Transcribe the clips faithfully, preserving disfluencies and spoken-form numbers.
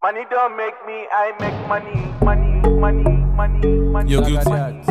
Money don't make me, I make money, money, money, money, money. You're guilty.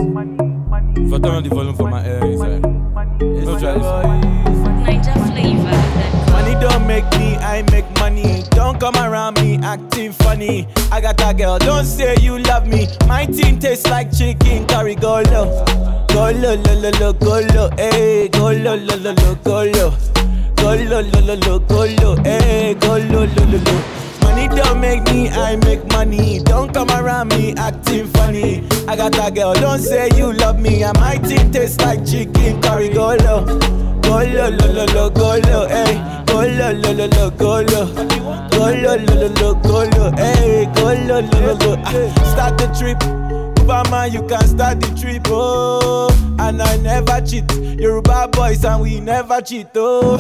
If I turn on the volume for my ear, it's like, no try this. Niger flavor. Money don't make me, I make money. Don't come around me acting funny. I got a girl, don't say you love me. My team tastes like chicken curry. Go low, go low, low, low, low, go low, eh. Go low, low, low, low, go low. Go low, low, low, low, go low, eh. Go low, low, low, low. Money don't make me, I make money. Don't come around me acting funny. I got a girl, don't say you love me. And my team tastes like chicken curry. Go low, go low, low, low, low, go low, eh. Go low, low, low, low, go low. Go low, low, low, low, go low, eh. Go low, low, low, low. Ah, start the trip. Man, you can start the trip, oh. And I never cheat. Yoruba boys and we never cheat, oh.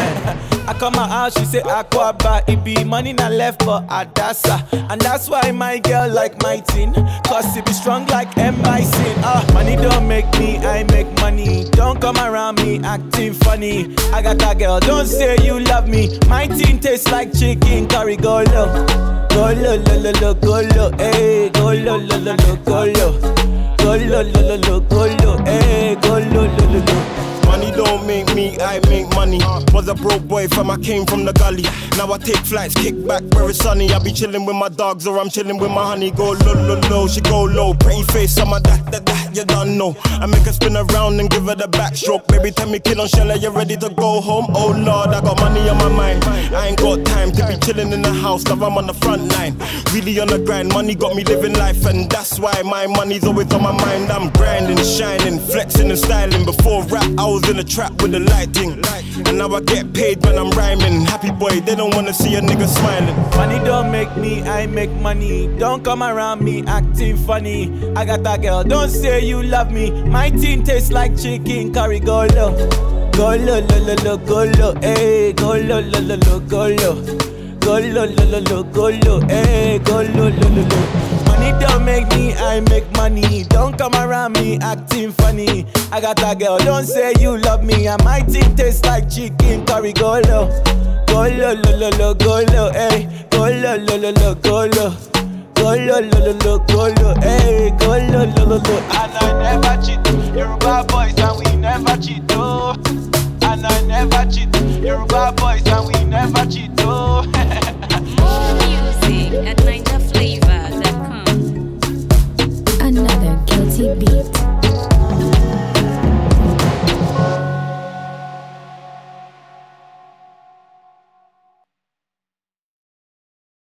I come my house, she say Aquaba. It be money not left for Adasa. And that's why my girl like my teen. Cause it be strong like M I C. Ah, money don't make me, I make money. Don't come around me acting funny. I got a girl, don't say you love me. My teen tastes like chicken curry. Go low, go low, low, low, low, go low, eh. Go low, low, low, low, go low. Go low, low, low, low, go low, eh. Go low, low, low, low. Money don't make me, I make money. Was a broke boy fam, I came from the gully. Now I take flights, kick back where it's sunny. I be chilling with my dogs or I'm chilling with my honey. Go low, low, low, she go low. Pretty face, some of that, that, that, you don't know. I make her spin around and give her the backstroke. Baby, tell me kid on Shella, you ready to go home? Oh Lord, I got money on my mind. I ain't got time to be chilling in the house, now I'm on the front line. Really on the grind, money got me living life. And that's why my money's always on my mind. I'm grinding, shining, flexing and styling. Before rap, I was in the trap with the lighting. And now I get paid when I'm rhyming. Happy boy, they don't wanna see a nigga smiling. Money don't make me, I make money. Don't come around me acting funny. I got a girl, don't say you love me. My team tastes like chicken curry. Go low, go low, low, low, low, go low, eh. Go low, low, low, low, go low. Go low, low, low, low, go low, eh. Go low, low, low, low. Money don't make me, I make money. Don't come around me acting funny. I got a girl, don't say you love me. And my team tastes like chicken curry. Go low, go low, low, low, low, go low, eh. Go low, low, low, low, go low. Go low, low, low, low, go low, eh. Go low, low, low, low. And I never cheat. Yoruba boys and we never cheat.